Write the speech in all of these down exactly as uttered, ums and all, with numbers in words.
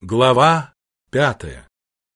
Глава пятая.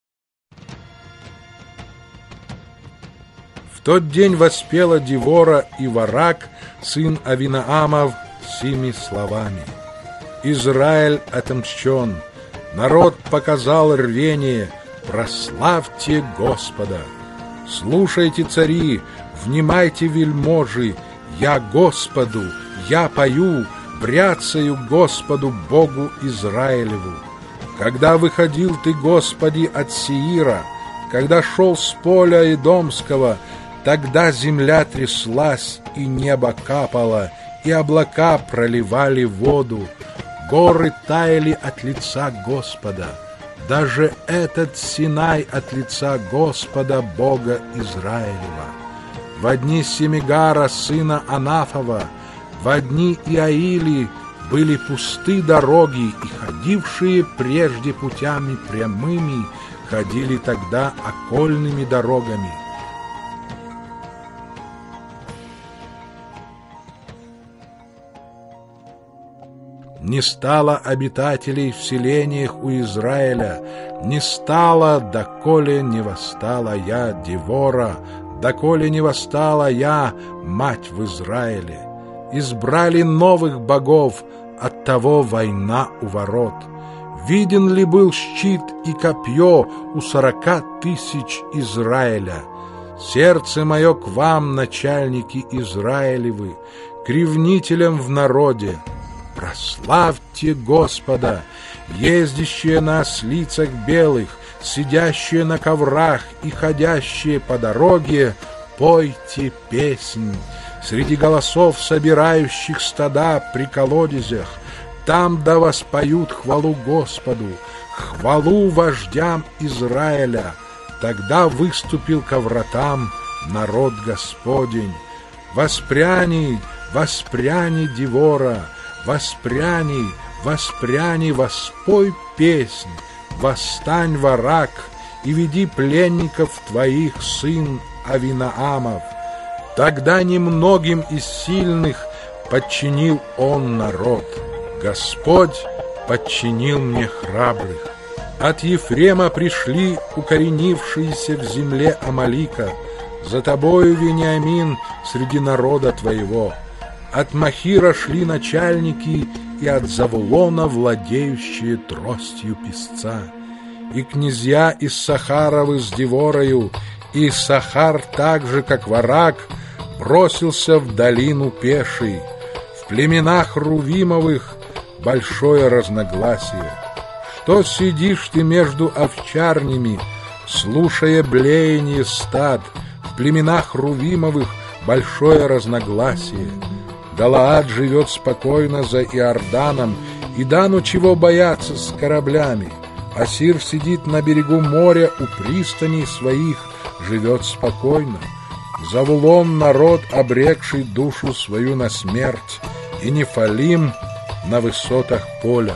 В тот день воспела Девора и Варак, сын Авинаамов, сими словами: «Израиль отомщен, народ показал рвение, прославьте Господа! Слушайте, цари, внимайте, вельможи, я Господу, я пою, бряцаю Господу Богу Израилеву. Когда выходил ты, Господи, от Сеира, когда шел с поля Эдомского, тогда земля тряслась, и небо капало, и облака проливали воду, горы таяли от лица Господа, даже этот Синай от лица Господа Бога Израилева. Во дни Семигара, сына Анафова, во дни Иаили были пусты дороги, и ходившие прежде путями прямыми ходили тогда окольными дорогами. Не стало обитателей в селениях у Израиля, не стало, доколе не восстала я, Девора, доколе не восстала я, мать в Израиле. Избрали новых богов, оттого война у ворот. Виден ли был щит и копье у сорока тысяч Израиля? Сердце мое к вам, начальники Израилевы, к ревнителям в народе. Прославьте Господа, ездящие на ослицах белых, сидящие на коврах и ходящие по дороге, пойте песнь. Среди голосов, собирающих стада при колодезях, там да воспоют хвалу Господу, хвалу вождям Израиля. Тогда выступил ко вратам народ Господень. Воспряни, воспряни, Девора, воспряни, воспряни, воспой песнь, восстань, Варак, и веди пленников твоих, сын Авинаамов. Тогда немногим из сильных подчинил он народ. Господь подчинил мне храбрых. От Ефрема пришли укоренившиеся в земле Амалика. За тобою, Вениамин, среди народа твоего. От Махира шли начальники, и от Завулона владеющие тростью песца. И князья из Сахаровы с Деворою, и Сахар так же, как Варак, бросился в долину пеший. В племенах Рувимовых большое разногласие. Что сидишь ты между овчарнями, слушая блеяние стад? В племенах Рувимовых большое разногласие. Галаад живет спокойно за Иорданом, и Дану чего бояться с кораблями. Асир сидит на берегу моря у пристаней своих, живет спокойно. Завулон — народ, обрекший душу свою на смерть, и Нефалим на высотах поля.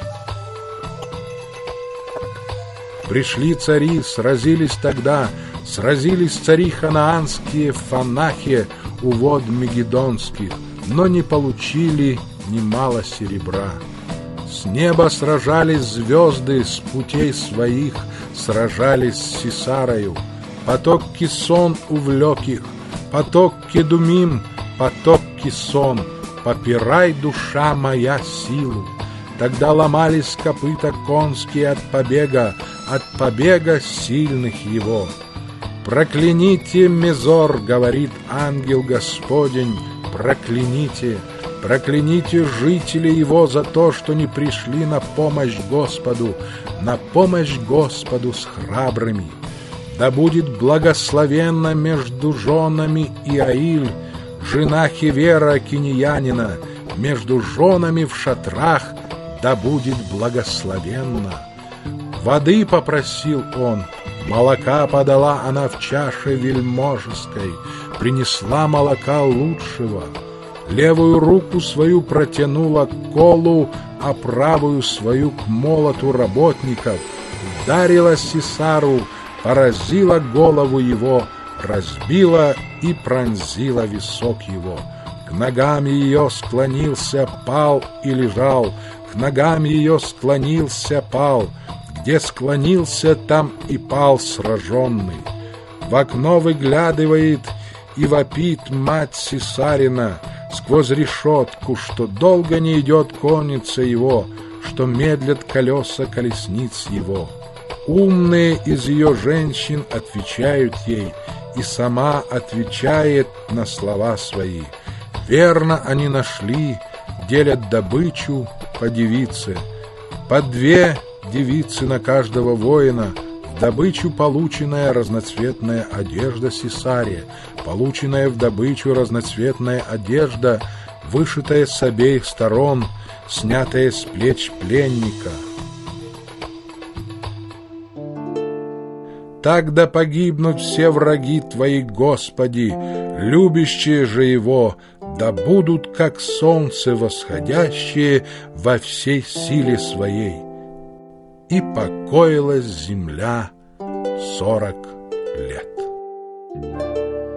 Пришли цари, сразились тогда, сразились цари ханаанские в Фанахе у вод Мегидонских, но не получили немало серебра. С неба сражались звезды, с путей своих сражались с Сисарою. Поток Кисон увлек их, поток Кедумим, поток Кисон. Попирай, душа моя, силу. Тогда ломались копыта конские от побега, от побега сильных его. Прокляните Мезор, говорит ангел Господень, прокляните, прокляните жителей его за то, что не пришли на помощь Господу, на помощь Господу с храбрыми. Да будет благословенна между женами Иаиль, жена Хевера киньянина, между женами в шатрах да будет благословенна. Воды попросил он, молока подала она в чаше вельможеской, принесла молока лучшего. Левую руку свою протянула к колу, а правую свою к молоту работников. Ударила Сисару, поразила голову его, разбила и пронзила висок его. К ногам ее склонился, пал и лежал, к ногам ее склонился, пал, где склонился, там и пал сраженный. В окно выглядывает и вопит мать Сисарина сквозь решетку, что долго не идет конница его, что медлят колеса колесниц его. Умные из ее женщин отвечают ей, и сама отвечает на слова свои. Верно они нашли, делят добычу по девице, по две девицы на каждого воина. В добычу полученная разноцветная одежда Сисария, полученная в добычу разноцветная одежда, вышитая с обеих сторон, снятая с плеч пленника. Так да погибнут все враги Твои, Господи, любящие же Его, да будут, как солнце восходящее во всей силе Своей. И покоилась земля сорок лет.